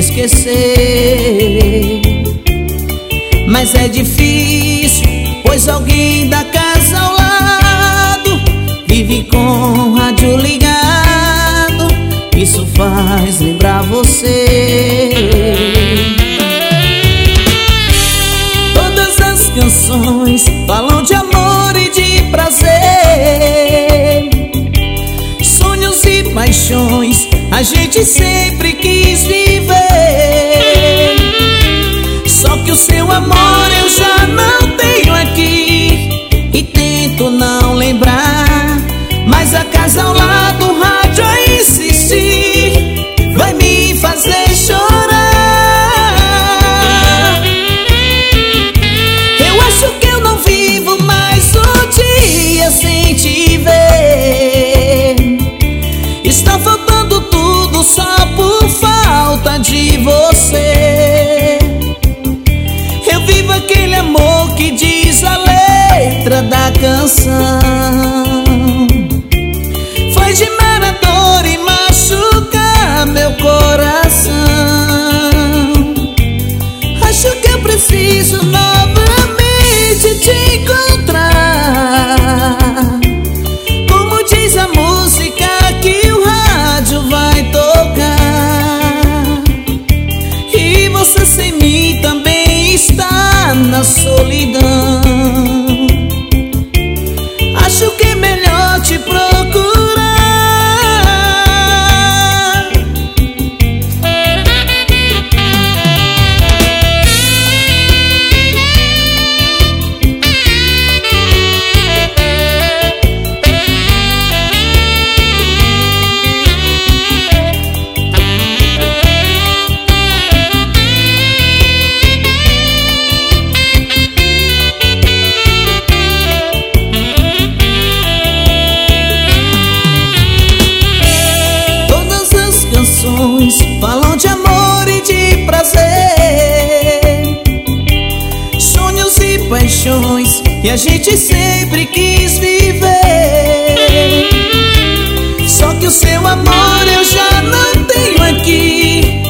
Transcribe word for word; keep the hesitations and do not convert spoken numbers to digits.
esquecer. Mas é difícil, pois alguém da casa ao lado vive com o rádio ligado. Isso faz lembrar você. Todas as canções falam de amor e de prazer, sonhos e paixões a gente sempre quis viver. Só que o seu amor eu já não tenho aqui e tento não lembrar. Mas a casa ao lado, o rádio a insistir, vai me fazer chorar. Eu acho que eu não vivo mais um dia sem te ver. Está faltando tudo só por falta de você. Eu vivo aquele amor que diz a letra da canção. Faz de marador e machucar meu coração. Acho que eu preciso novamente te encontrar. Como diz a música que o rádio vai tocar. E você sem mim também está na solidão. Acho que é melhor te procurar. Falam de amor e de prazer, sonhos e paixões que a gente sempre quis viver. Só que o seu amor eu já não tenho aqui